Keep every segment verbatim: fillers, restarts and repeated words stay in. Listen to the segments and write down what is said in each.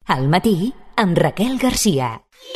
Al matí, amb Raquel Garcia.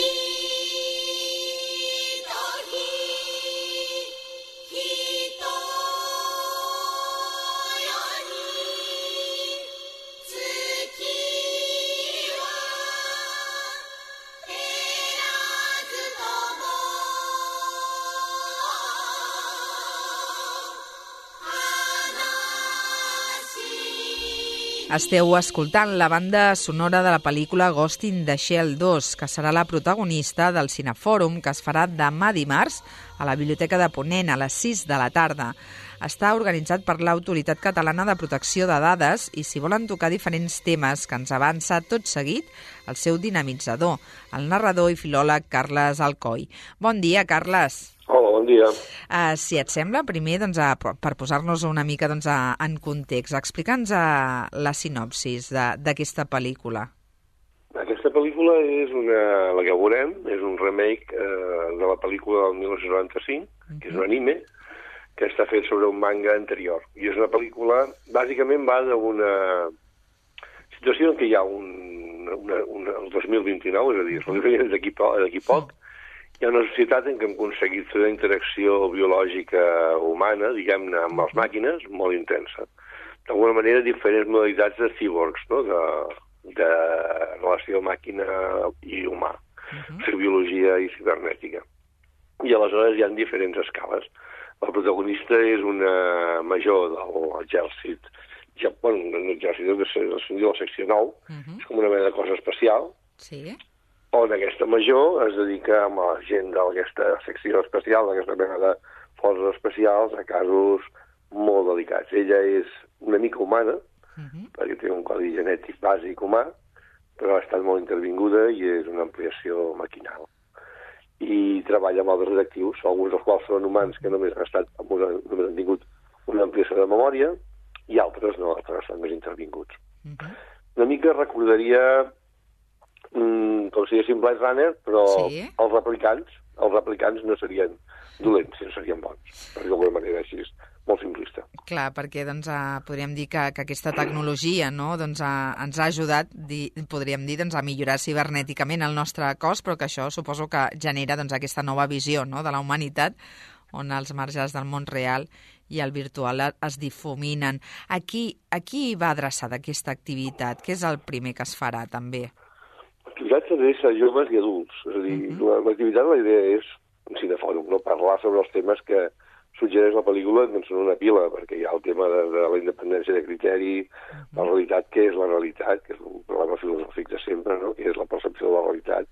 Esteu escoltant la banda sonora de la pel·lícula Ghost in the Shell dos, que serà la protagonista del Cinefòrum, que es farà demà dimarts a la Biblioteca de Ponent a les sis de la tarda. Està organitzat per l'Autoritat Catalana de Protecció de Dades i s'hi volen tocar diferents temes que ens avança tot seguit el seu dinamitzador, el narrador i filòleg Carles Alcoi. Bon dia, Carles. Hola, bon dia. Uh, si et sembla, primer, doncs, a, per posar-nos una mica doncs, a, en context, explica'ns a, la sinopsis d'aquesta pel·lícula. Aquesta pel·lícula és una, la que veurem, és un remake eh, de la pel·lícula del dinou noranta-cinc, uh-huh. que és un anime, que està fet sobre un manga anterior. I és una pel·lícula, bàsicament va d'una situació en què hi ha un, una, una, el dos mil vint-i-nou, és a dir, d'aquí poc, hi ha una societat en què hem aconseguit fer una interacció biològica humana, diguem-ne, amb les màquines, molt intensa. D'alguna manera, diferents modalitats de cyborgs, no?, de, de relació màquina i humà, uh-huh. fer biologia i cibernètica. I aleshores hi ha diferents escales. La protagonista és una major de l'exèrcit, ja, bueno, l'exèrcit de la secció nou, uh-huh. és com una mena de cosa especial, sí. on aquesta major es dedica amb la gent d'aquesta secció especial, d'aquesta mena de forces especials, a casos molt delicats. Ella és una mica humana, uh-huh. perquè té un codi genètic bàsic humà, però ha estat molt intervinguda i és una ampliació maquinal. I treballa amb altres detectius, alguns dels quals són humans que només han, estat, només han tingut una ampliació de memòria, i altres no, altres estan més intervinguts. Uh-huh. Una mica recordaria Mm, com si diguéssim Blade Runner, però sí. els replicants els replicants no serien dolents, sinó serien bons, per d'alguna manera així, molt simplista. Clar, perquè doncs, uh, podríem dir que, que aquesta tecnologia, no, doncs, uh, ens ha ajudat, di, podríem dir, doncs, a millorar cibernèticament el nostre cos, però que això suposo que genera doncs, aquesta nova visió, no?, de la humanitat, on els marges del món real i el virtual es difuminen. A qui, a qui va adreçada aquesta activitat? Què és el primer que es farà, també? L'activitat s'adreça a joves i adults. És a dir, uh-huh. l'activitat, la idea és un cinefòrum, no? Parlar sobre els temes que suggereix la pel·lícula, que en són una pila, perquè hi ha el tema de, de la independència de criteri, uh-huh. la realitat, què és la realitat, que és un problema filosòfic de sempre, no? Què és la percepció de la realitat,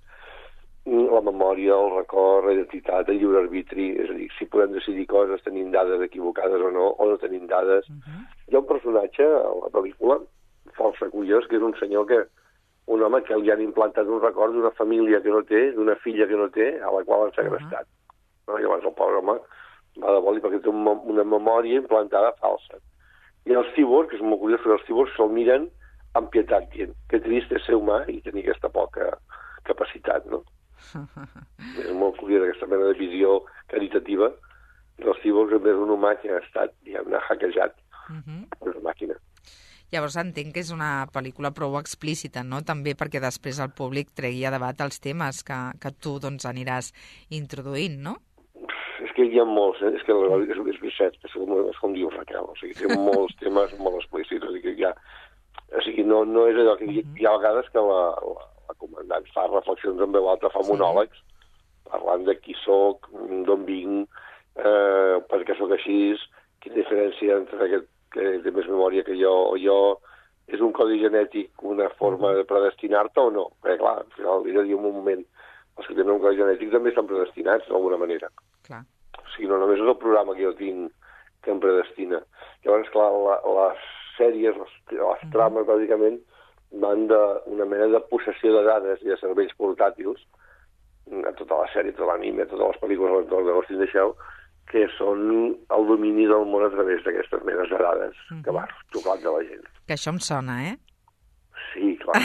la memòria, el record, la identitat, el lliure arbitri, és a dir, si podem decidir coses tenint dades equivocades o no, o no tenint dades. Uh-huh. Hi ha un personatge a la pel·lícula, força curiós, que és un senyor que un home que li han implantat un record d'una família que no té, d'una filla que no té, a la qual han segrestat. Uh-huh. No? I llavors el pobre home va de boli perquè té un, una memòria implantada falsa. I els cyborgs, que és molt curiós, perquè els cyborgs se'l miren amb pietat, dient que trist és ser humà i tenir aquesta poca capacitat, no? Uh-huh. És molt curiós aquesta mena de visió caritativa dels cyborgs en vez d'un humà que ha estat, diguem-ne, hackejat uh-huh. per una màquina. Llavors entenc que és una pel·lícula prou explícita, no?, també perquè després el públic tregui a debat els temes que, que tu doncs, aniràs introduint, no? És que hi ha molts, eh? és que és, és vicet, és com, és com diu Raquel, o sigui, té molts temes molt explícits, o sigui, ja, o sigui no, no és allò que hi, hi ha vegades que la, la, la comandant fa reflexions en veu alta, fa monòlegs, sí. parlant de qui soc, d'on vinc, eh, per què soc així, quina diferència entre aquest que té més memòria que jo, o jo, és un codi genètic una forma de predestinar-te o no? Perquè, clar, al final, és a dir, en un moment, els que tenen un codi genètic també estan predestinats, d'alguna manera. Clar. O sigui, no només és el programa que jo tinc que em predestina. Llavors, clar, la, les sèries, les, les trames, bàsicament, van d'una mena de possessió de dades i de cervells portàtils, a tota la sèrie, tota l'anime, totes les pel·lícules a l'entorn de Ghost in the Shell, que són el domini del món a través d'aquestes menes de dades uh-huh. que va tocant de la gent. Que això em sona, eh? Sí, clar.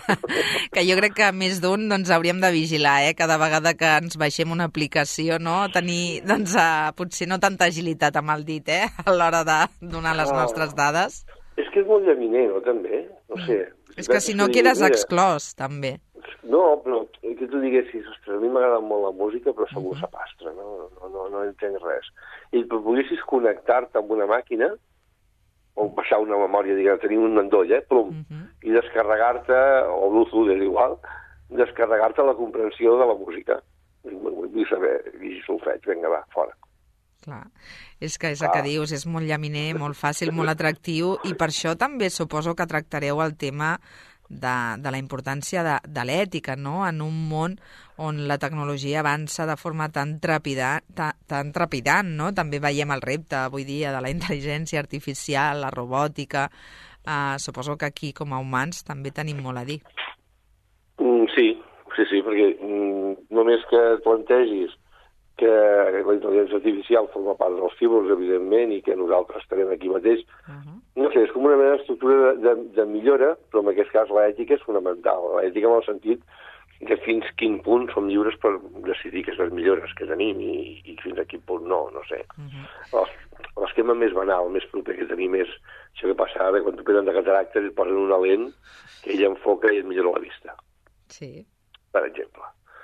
Que jo crec que més d'un doncs, hauríem de vigilar, eh? Cada vegada que ens baixem una aplicació, no? Tenir, doncs, uh, potser no tanta agilitat amb el dit, eh? A l'hora de donar les nostres dades. És que és molt llaminer, no, també? No sé, És que si no quedes exclòs, també. No, però que tu diguessis, ostres, a mi m'agrada molt la música, però segur uh -huh. sapastre, no? No, no, no entenc res. I però poguessis connectar-te amb una màquina, o passar una memòria, diguem, tenir un endoll, eh, plum, uh -huh. i descarregar-te, o Bluetooth, és igual, descarregar-te la comprensió de la música. Vull saber, i solfeig, vinga, va, fora. Clar, és que és el que dius, és molt llaminer, molt fàcil, molt atractiu, i per això també suposo que tractareu el tema de, de la importància de, de l'ètica, no?, en un món on la tecnologia avança de forma tan trepidant, tan, tan trepidant, no? També veiem el repte avui dia de la intel·ligència artificial, la robòtica. Uh, suposo que aquí, com a humans, també tenim molt a dir. Mm, sí, sí, sí, perquè mm, només que et plantegis que la intel·ligència artificial forma part dels cíborgs, evidentment, i que nosaltres estarem aquí mateix. Uh-huh. No sé, és com una mena d'estructura de, de, de millora, però en aquest cas l'ètica és fonamental. L'ètica en el sentit de fins quin punt som lliures per decidir que les millores que tenim i, i fins a quin punt no, no sé. Uh-huh. L'esquema més banal, més proper que tenim és això que passa ara, quan t'operen de cataractes i et posen una lent que ella enfoca i et millora la vista. Sí. Per exemple.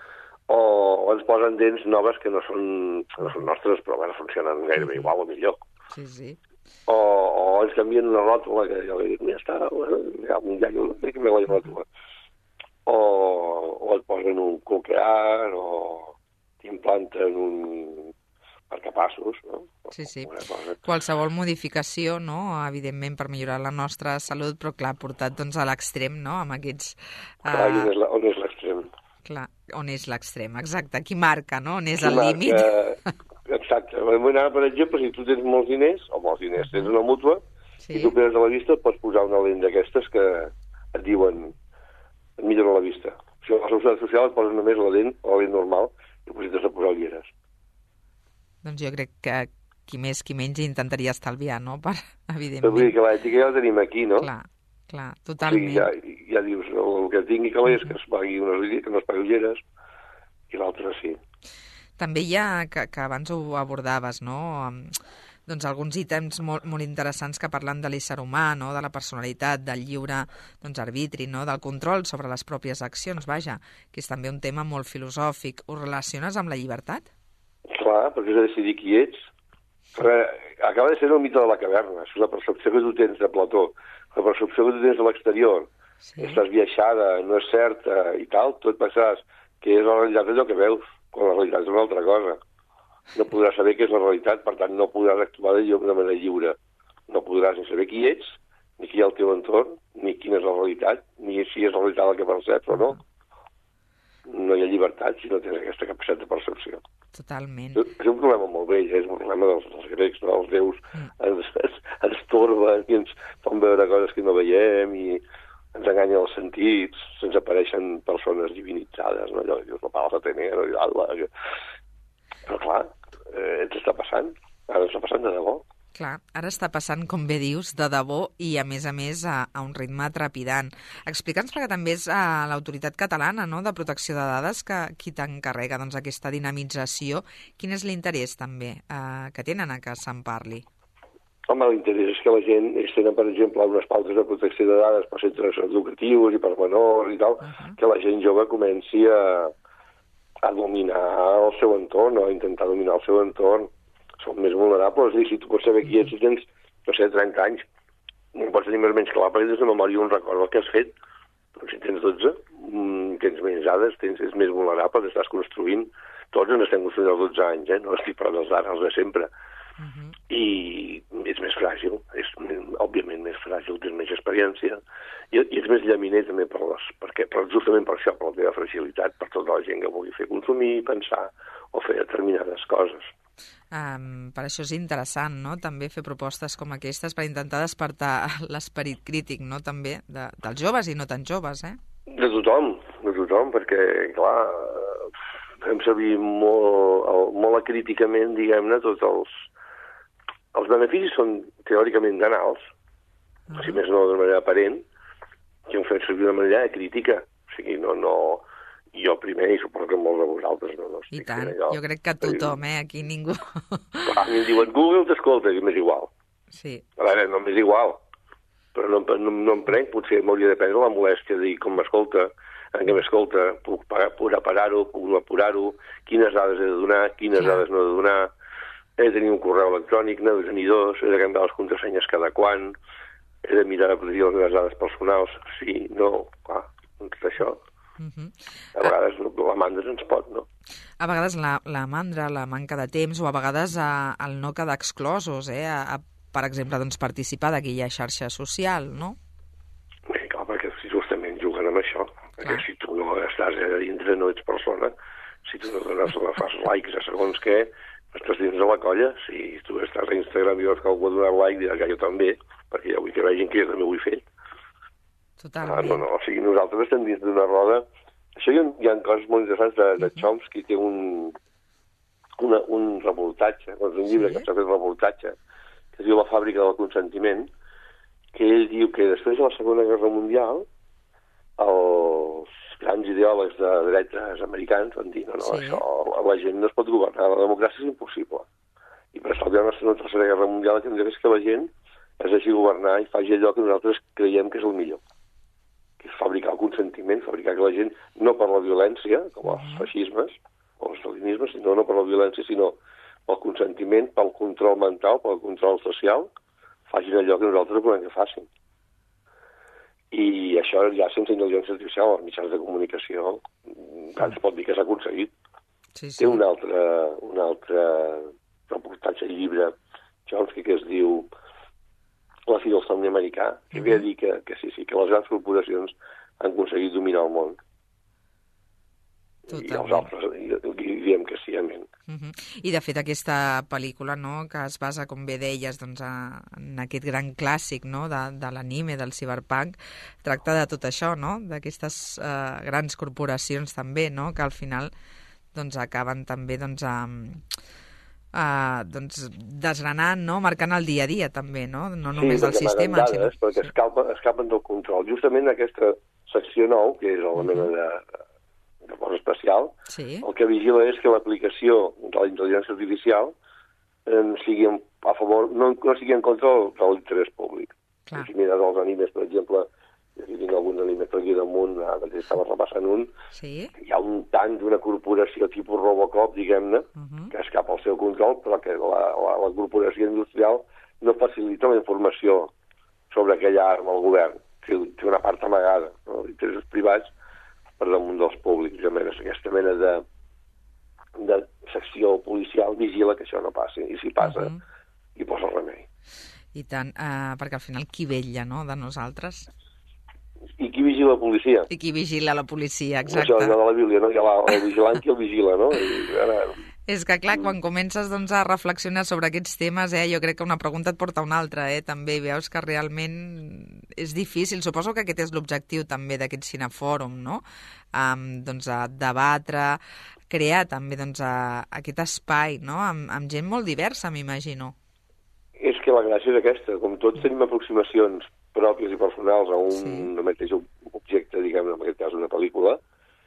O ens posen dents noves que no són, no són nostres, però bueno, funcionen gairebé igual o millor. Sí, sí. O, o ens canvien una ròtula, que jo li dic, ja està, ja, ja, ja que me la ròtula. O, o et posen un coclear, o t'implanten un marcapassos, no? Sí, sí. Qualsevol modificació, no?, evidentment per millorar la nostra salut, però clar, portat doncs a l'extrem, no?, amb aquests... Uh... Clar, on és, la, on és l'extrem? Clar, on és l'extrem, exacte. Qui marca, no?, on és el límit. Exacte. Ara, per exemple, si tu tens molts diners, o molts diners, tens una mútua, sí. I tu operes de la vista, pots posar una lent d'aquestes que et diuen et millora la vista. Si a la seguretat social et poses només la lent, o la lent normal, i després t'has de posar ulleres. Doncs jo crec que qui més, qui menys intentaria estalviar, no?, per, evidentment. Però vull dir que l'ètica ja la tenim aquí, no? Clar, clar, totalment. O sigui, ja, ja dius, el que tingui calés, que es pagui unes, que no es pagui ulleres, i l'altre sí. També hi ha, que, que abans ho abordaves, no?, doncs alguns ítems molt, molt interessants que parlen de l'ésser humà, no?, de la personalitat, del lliure doncs, arbitri, no?, del control sobre les pròpies accions, vaja, que és també un tema molt filosòfic. Ho relaciones amb la llibertat? Clar, perquè has de decidir qui ets. Però acaba de ser el mite de la caverna. És la percepció que tu tens de Plató. La percepció que tu tens de l'exterior. Sí. Estàs viaixada, no és certa i tal. Tu et pensaràs que és la realitat allò que veus, quan la realitat és una altra cosa. No podràs saber què és la realitat, per tant no podràs actuar de manera lliure. No podràs ni saber qui ets, ni qui hi ha al teu entorn, ni quina és la realitat, ni si és la realitat el que perceps o no. No hi ha llibertat si no tens aquesta capacitat de percepció. Totalment. És un problema molt vell, és un problema dels, dels grecs, no? Els déus mm. ens, ens, ens torben i ens fan veure coses que no veiem i ens enganyen els sentits, se'ns apareixen persones divinitzades, no? Allò dius, la pala Atenea, no? I, però clar, eh, ens està passant, ara està passant de debò. Clar, ara està passant, com bé dius, de debò i, a més a més, a, a un ritme trepidant. Explica'ns, perquè també és a l'Autoritat Catalana, no?, de Protecció de Dades que qui t'encarrega doncs, aquesta dinamització. Quin és l'interès, també, eh, que tenen a que se'n parli? Home, l'interès és que la gent, ells tenen, per exemple, unes pautes de protecció de dades per centres educatius i per menors i tal, uh -huh. que la gent jove comenci a, a dominar el seu entorn, o a intentar dominar el seu entorn. Són més vulnerables, i si tu pots saber qui ets, si tens, no sé, trenta anys, no pots tenir més o menys clar, perquè tens de memòria un record del que has fet, però si tens dotze, tens menys dades, tens, és més vulnerable, t'estàs construint, tots ens estem construint als dotze anys, eh? No estic parlant dels d'ara, els de sempre, uh -huh. I és més fràgil, és òbviament més fràgil, tens més experiència, i, i ets més llaminer també per les, perquè, però justament per això, per la teva fragilitat, per tota la gent que vulgui fer consumir, pensar o fer determinades coses. Um, per això és interessant, no?, també fer propostes com aquestes per intentar despertar l'esperit crític, no?, també de, dels joves i no tan joves, eh? De tothom, de tothom, perquè, clar, fem servir molt, molt acríticament, diguem-ne, tots els... Els beneficis són teòricament tan alts, uh -huh. si més no de manera aparent, que ho fem servir de manera crítica. O sigui, no... no jo primer, i suposo que molts de vosaltres no, no estic I tant, allò. Jo crec que tothom, eh? Aquí ningú... Clar, a mi em diuen Google t'escolta, i m'és igual. Sí. A veure, no m'és igual. però no, no, no em prenc, potser m'hauria de prendre la molèstia de dir com m'escolta, en què m'escolta, puc, puc aparar-ho, puc no apurar-ho, quines dades he de donar, quines Clar. dades no he de donar, he de tenir un correu electrònic, n'he de tenir dos, he de canviar les contrasenyes cada quan, he de mirar a protegir les meves dades personals, sí, no, clar, tot això. Uh -huh. A vegades ah. la mandra ens pot, no? A vegades la, la mandra, la manca de temps, o a vegades a, el no quedar exclosos, eh? A, a, per exemple, doncs, participar d'aquella xarxa social, no? Bé, clar, perquè si justament juguen amb això, perquè si tu no estàs a dintre no ets persona, si tu no dones, fas likes a segons què, estàs dins de la colla, si tu estàs a Instagram i veus que algú ha donat like, diràs que jo també, perquè ja vull que vegin que jo també ho he fet. Totalment. Ah, no, no, o sigui, nosaltres estem dins d'una roda. Això hi ha, hi ha coses molt interessants de, de Chomsky, té un, una, un reportatge, doncs un llibre sí? que s'ha fet reportatge, que es diu La fàbrica del consentiment, que ell diu que després de la Segona Guerra Mundial els grans ideòlegs de dretes americans van dir no, no, sí. això, la gent no es pot governar, la democràcia és impossible. I per això la nostra Tercera Guerra Mundial el que hem de fer és que la gent es deixi governar i faci allò que nosaltres creiem que és el millor. Que és fabricar el consentiment, fabricar que la gent, no per la violència, com els feixismes o els stalinismes, sinó no per la violència, sinó pel consentiment, pel control mental, pel control social, facin allò que nosaltres volem que facin. I això ja sense intel·ligència artificial, els mitjans de comunicació, es pot dir que s'ha aconseguit. Sí, sí. Té un altre, un altre reportatge, llibre, Chomsky, que es diu La fi del somni americà, que ve a dir que, que sí, sí, que les grans corporacions han aconseguit dominar el món. Totalment. I els altres i, i diem que sí, amén. Uh -huh. I, de fet, aquesta pel·lícula, no?, que es basa, com bé deies, doncs, a, en aquest gran clàssic, no?, de, de l'anime, del cyberpunk, tracta de tot això, no?, d'aquestes uh, grans corporacions també, no?, que al final doncs, acaben també doncs, amb... Uh, doncs, desgranant, no? Marcant el dia a dia també, no? No només sí, del sistema. Sí, perquè sí. escapen, escapen del control. Justament aquesta secció nou, que és la mena de, de cosa especial, sí. el que vigila és que l'aplicació de la intel·ligència artificial eh, sigui a favor, no, no sigui en contra de l'interès públic. Clar. Si mires els animes, per exemple, aquí tinc alguns animes per aquí damunt, ara estava repassant un, sí. hi ha un tant d'una corporació tipus Robocop, diguem-ne, uh -huh. que escapa al seu control, però que la, la, la corporació industrial no facilita la informació sobre aquella arma al govern. Té, té una part amagada, no? Interessos privats per damunt dels públics. Aquesta mena de, de secció policial vigila que això no passi, i si passa, uh -huh. hi posa remei. I tant, uh, perquè al final qui vetlla, no?, de nosaltres? I qui vigila la policia? I qui vigila la policia, exacte. Això de la Bíblia, no? Hi ha la, el vigilant qui el vigila, no? I ara... És que, clar, quan comences doncs, a reflexionar sobre aquests temes, eh, jo crec que una pregunta et porta a una altra, eh, també, i veus que realment és difícil. Suposo que aquest és l'objectiu també d'aquest cinefòrum, no? Um, doncs a debatre, crear també doncs, a, aquest espai, no?, amb, amb gent molt diversa, m'imagino. És que la gràcia és aquesta, com tots tenim aproximacions pròpies i personals a un sí. mateix objecte, diguem, en aquest cas una pel·lícula,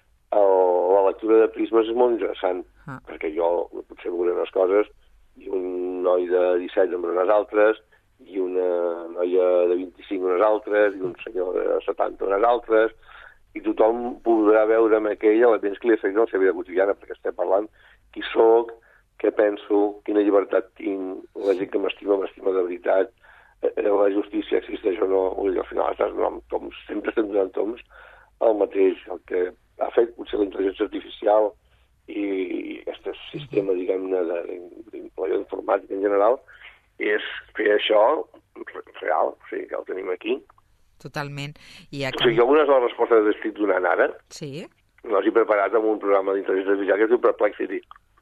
el, la lectura de prismes és molt interessant, ah. perquè jo potser veuré unes coses i un noi de disset en unes altres, i una noia de vint-i-cinc unes altres, i un senyor de setanta unes altres, i tothom podrà veure amb aquell elements que li afecten a la seva vida quotidiana, perquè estem parlant qui sóc, què penso, quina llibertat tinc, la gent que m'estima, m'estima de veritat, la justícia existeix o no, al final estàs donant toms, sempre estem donant toms el mateix, el que ha fet potser la intel·ligència artificial i aquest sistema, diguem-ne, d'informàtica en general, és fer això real, o sigui, que el tenim aquí. Totalment. I a... O sigui, algunes de les respostes que estic donant ara, sí. les he preparat amb un programa d'intel·ligència artificial que es diu Perplexity.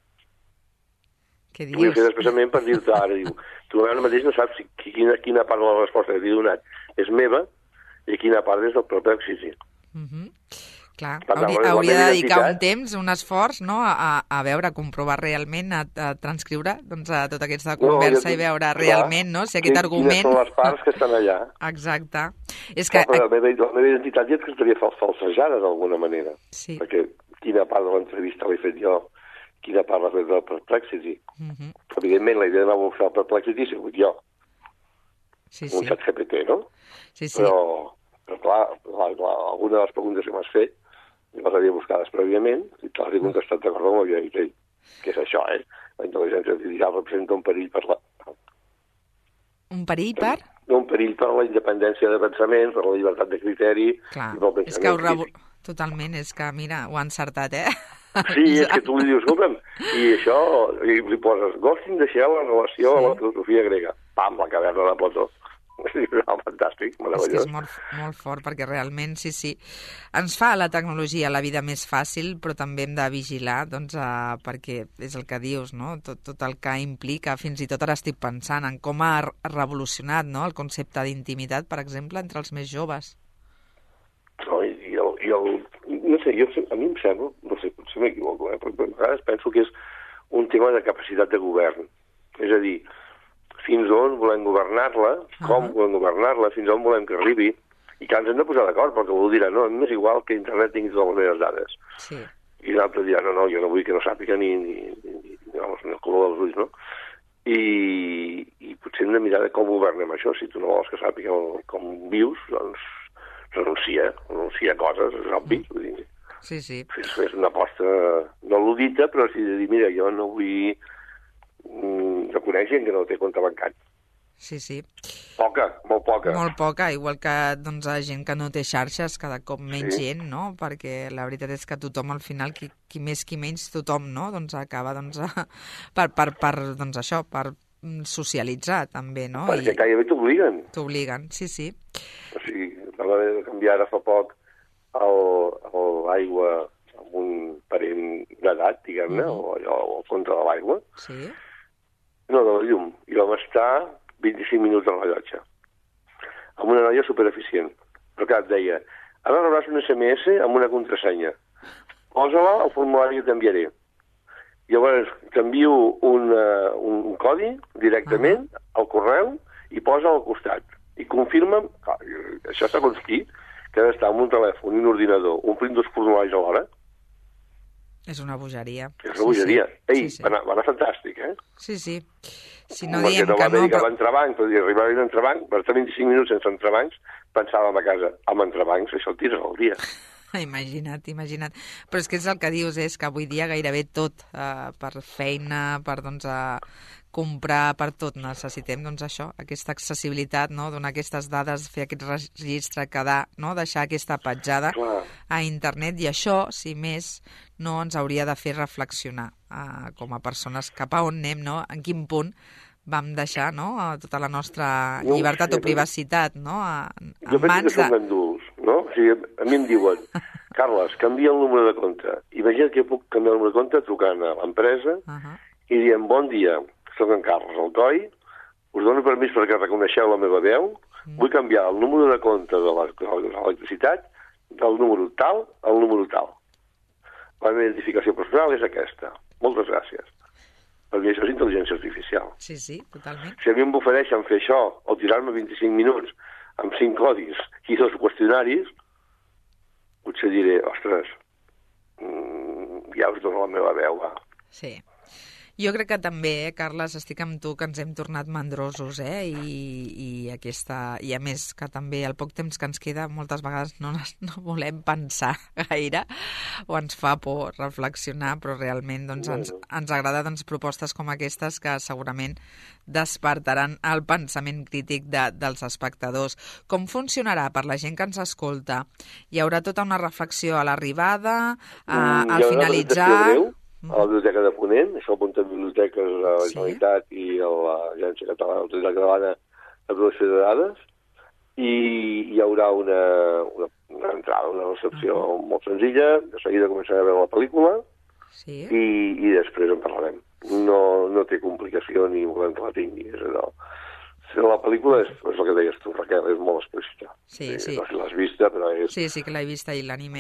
Què dius? Vull fer expressament per dir-te ara, diu, tu ara mateix no saps si, quina, quina part de la resposta que t'he donat és meva i quina part és del Perplexity. Uh -huh. Clar, hauria, hauria de dedicar un temps, un esforç, no?, a, a veure, a comprovar realment, a, a transcriure doncs, a tota aquesta conversa no, i veure clar, realment, no?, si aquest argument... Quines són les parts que estan allà. Exacte. És que... Clar, la, meva, la meva identitat ja et estaria falsejada d'alguna manera, sí. perquè quina part de l'entrevista l'he fet jo, quina part l'ha fet del Perplexity. Uh -huh. Evidentment, la idea de buscar el Perplexity ha sigut jo. sí, un sí. xat G P T, no? Sí, sí. Però, però clar, clar, clar, alguna de les preguntes que m'has fet les havia buscades prèviament i te les he contestat d'acord amb el que havia dit ell. Que és això, eh? La intel·ligència artificial representa un perill per la... Un perill per? Un perill per la independència de pensament, per la llibertat de criteri... Clar, i pel és que ho revo... crític. Totalment, és que, mira, ho ha encertat, eh? Sí, és que tu li dius, escolta'm, i això, i li poses Ghosting de Shell en relació sí. a la filosofia grega. Pam, la caverna de Plató. No, fantàstic, meravellós. És que és molt, molt fort, perquè realment, sí, sí, ens fa la tecnologia la vida més fàcil, però també hem de vigilar, doncs, uh, perquè és el que dius, no? Tot, tot el que implica, fins i tot ara estic pensant en com ha revolucionat, no?, el concepte d'intimitat, per exemple, entre els més joves. No, i, i, el, i el... No sé, jo, a mi em sembla, no sé, potser m'equivoco, eh, però a vegades penso que és un tema de capacitat de govern. És a dir, fins on volem governar-la, com uh -huh. volem governar-la, fins on volem que arribi, i que ens hem de posar d'acord, perquè algú dirà, no, m'és igual que internet tingui totes les meves dades. Sí. I l'altre dirà, no, no, jo no vull que no sàpiga ni, ni, ni, ni, ni el color dels ulls, no? I, i potser hem de mirar de com governem això. Si tu no vols que sàpiga com vius, doncs renuncia, renuncia a coses, és obvi. Vull dir, sí, sí. És una aposta no ludita, però si de dir, mira, jo no vull que coneixen que no té compte bancari. Sí, sí. Poca, molt poca. Molt poca, igual que doncs, la gent que no té xarxes, cada cop menys sí. gent, no? Perquè la veritat és que tothom, al final, qui, qui més, qui menys, tothom, no? Doncs acaba, doncs, a, per, per, per, doncs això, per socialitzar, també, no? Perquè I gairebé t'obliguen. T'obliguen, sí, sí. O sigui, vam haver de canviar ara fa poc l'aigua amb un parent d'edat, diguem-ne, uh -huh. o allò, o el compte de l'aigua. Sí. No, de la llum. I vam estar vint-i-cinc minuts al rellotge. Amb una noia supereficient. Però clar, et deia, ara rebràs un S M S amb una contrasenya. Posa-la al formulari que t'enviaré. Llavors, t'envio un, uh, un codi directament uh -huh. al correu i posa al costat. I confirma'm, clar, això segons qui, que ha d'estar amb un telèfon i un ordinador omplint dos formularis alhora. És una bogeria. És una bogeria. Sí, sí. Ei, sí, sí. va, anar, va anar fantàstic, eh? Sí, sí. Si no Perquè diem no que va no... haver-hi Però... cap entrebanc, però arribar a un entrebanc, per estar vint-i-cinc minuts sense entrebancs, pensàvem a casa, amb entrebancs, això el tires al dia. Imagina't, imagina't. Però és que és el que dius, és que avui dia gairebé tot, eh, per feina, per doncs, a comprar, per tot, necessitem doncs, això, aquesta accessibilitat, no? Donar aquestes dades, fer aquest registre, quedar, no? Deixar aquesta petjada Clar. a internet, i això, si més, no ens hauria de fer reflexionar eh, com a persones cap a on anem, no? En quin punt vam deixar, no?, tota la nostra no llibertat sé, o privacitat, no?, a, jo en mans penso que de... són gandús, no? O sigui, a mi em diuen, Carles, canvia el número de compte. Imagina't que puc canviar el número de compte trucant a l'empresa uh -huh. i dient, bon dia, soc en Carles Alcoi, us dono permís perquè reconeixeu la meva veu, mm. vull canviar el número de compte de l'electricitat del número tal al número tal. La meva identificació personal és aquesta. Moltes gràcies. Perquè això és intel·ligència artificial. Sí, sí, totalment. Si a mi em ofereixen fer això o tirar-me vint-i-cinc minuts amb cinc codis i dos qüestionaris, potser diré, ostres, mmm, ja us dono la meva veu, va. Sí. Jo crec que també, eh, Carles, estic amb tu, que ens hem tornat mandrosos, eh? I, i, aquesta, i a més que també el poc temps que ens queda moltes vegades no, no volem pensar gaire o ens fa por reflexionar, però realment doncs, ens, ens agrada doncs, propostes com aquestes que segurament despertaran el pensament crític de, dels espectadors. Com funcionarà per la gent que ens escolta? Hi haurà tota una reflexió a l'arribada, a, al finalitzar... a la Biblioteca de Ponent, això apunta a biblioteques a la sí. Generalitat i a l'Agència Catalana, l'Autoritat Catalana de Protecció de Dades, i hi haurà una, una, una entrada, una recepció uh -huh. molt senzilla, de seguida començarem a veure la pel·lícula, sí. i, i després en parlarem. No, no té complicació ni volem que la tingui, és allò. La pel·lícula és, és el que deies tu, Raquel, és molt explícita. Sí, sí. No sé si l'has vista, però és... Sí, sí que l'he vista i l'anime.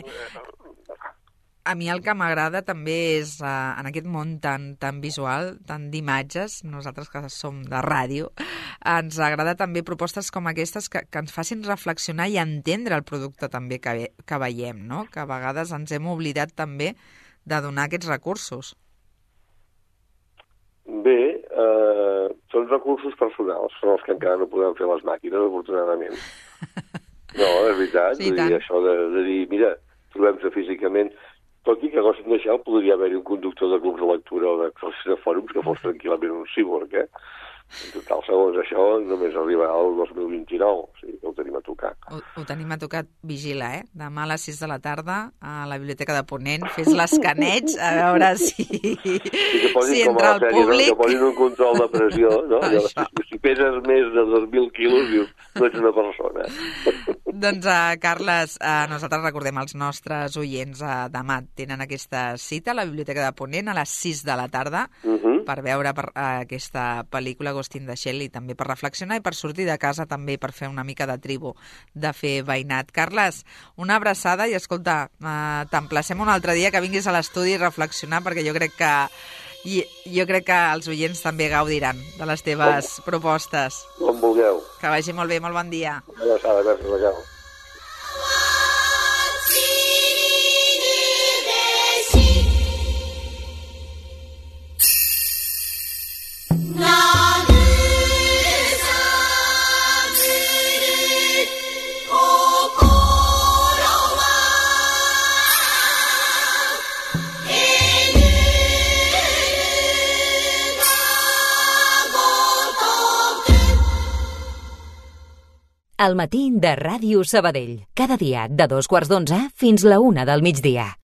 A mi el que m'agrada també és, uh, en aquest món tan, tan visual, tan d'imatges, nosaltres que som de ràdio, ens agrada també propostes com aquestes que, que ens facin reflexionar i entendre el producte també que, ve, que veiem, no? Que a vegades ens hem oblidat també de donar aquests recursos. Bé, eh, són recursos personals, són els que encara no podem fer les màquines, afortunadament. No, és veritat, Sí, vull dir, això de, de dir, mira, trobem-se físicament, tot i que a Gostin de Shell podria haver-hi un conductor de clubs de lectura o de fòrums que fos tranquil·lament un cíborg, eh? En total, segons això, només arribarà al dos mil vint-i-nou, o sigui que ho tenim a tocar. Ho, ho tenim a tocar, vigila, eh? Demà a les sis de la tarda a la Biblioteca de Ponent, fes l'escaneig, a veure si, que posin si com entra a la el sèrie, públic. no? Que posin un control de pressió, no? Això. Si, si peses més de dos mil quilos, dius, no ets una persona. Doncs, uh, Carles, uh, nosaltres recordem als nostres oients, uh, demà tenen aquesta cita a la Biblioteca de Ponent a les sis de la tarda Uh -huh. per veure per, uh, aquesta pel·lícula Ghost in the Shell i també per reflexionar i per sortir de casa també per fer una mica de tribu, de fer veïnat. Carles, una abraçada i escolta, uh, t'emplacem un altre dia que vinguis a l'estudi i reflexionar perquè jo crec que i jo crec que els oients també gaudiran de les teves Com? propostes. Com vulgueu. Que vagi molt bé, molt bon dia. Una abraçada, gràcies, Raquel. El matí de Ràdio Sabadell. Cada dia de dos quarts d'onze fins la una del migdia.